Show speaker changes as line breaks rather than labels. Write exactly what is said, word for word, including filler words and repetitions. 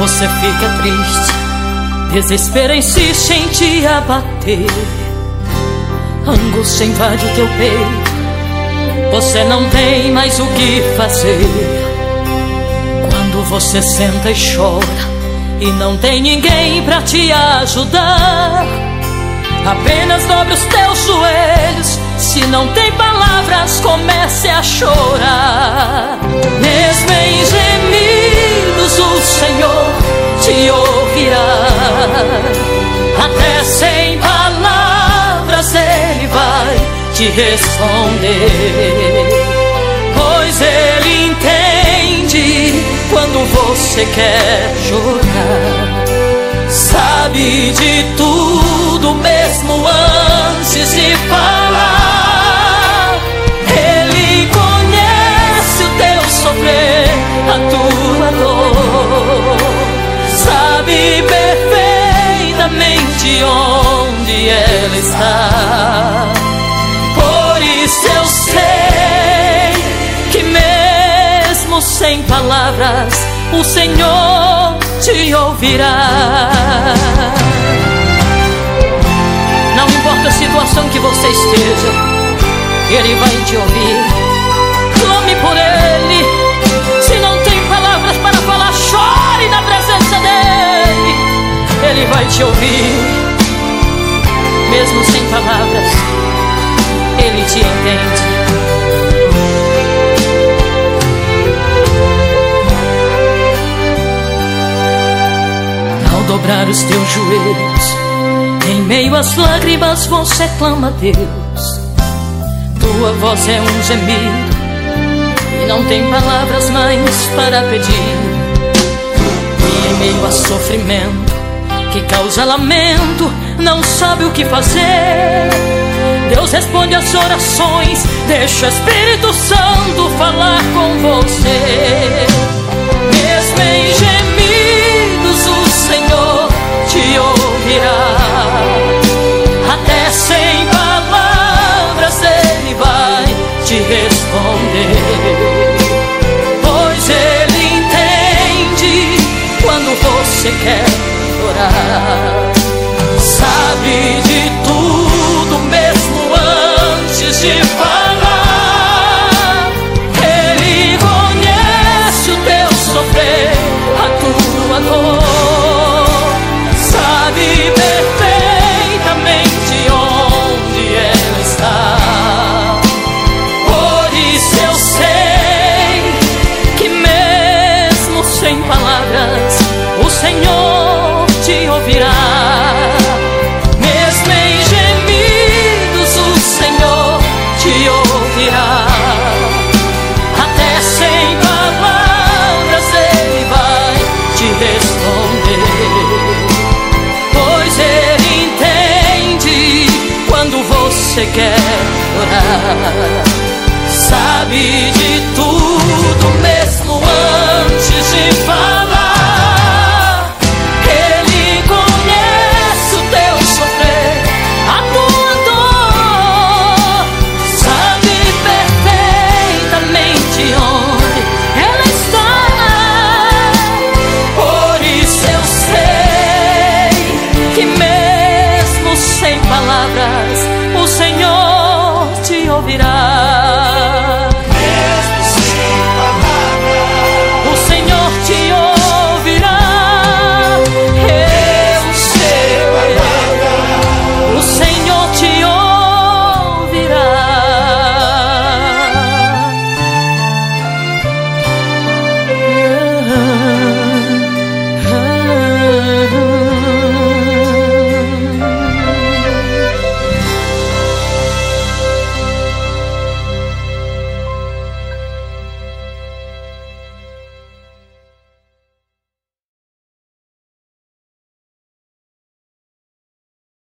você fica triste, desespero insiste em te abater, angústia invade o teu peito, você não tem mais o que fazer. Quando você senta e chora e não tem ninguém pra te ajudar, apenas dobre os teus joelhos. Se não tem palavras, comece a chorar. Mesmo em gemidos o Senhor te ouvirá. Até sem palavras Ele vai te responder, pois Ele entende quando você quer chorar. Sabe de tudo mesmo antes de falar. Ele conhece o teu sofrer, a tua dor. Sabe perfeitamente onde ela está. Por isso eu sei que mesmo sem palavras o Senhor te ouvirá. Não importa a situação que você esteja, Ele vai te ouvir. Clame por Ele. Se não tem palavras para falar, chore na presença dEle. Ele vai te ouvir. Mesmo sem palavras, Ele te entende. Dobrar os teus joelhos, em meio às lágrimas você clama a Deus. Tua voz é um gemido e não tem palavras mais para pedir. E em meio a sofrimento que causa lamento, não sabe o que fazer. Deus responde às orações, deixa o Espírito Santo falar com você. Mesmo em gemidos o Senhor te ouvirá. Até sem palavras Ele vai te responder, pois Ele entende quando você quer chorar. Sabe de tudo mesmo antes de falar. Ele conhece o teu sofrer, a tua dor. Sabe perfeitamente onde ela está. Por isso eu sei que mesmo sem palavras o Senhor te ouvirá. Mesmo em gemidos o Senhor te ouvirá. Até sem palavras Ele vai te responder, pois Ele entende quando você quer orar. Sabe de tudo mesmo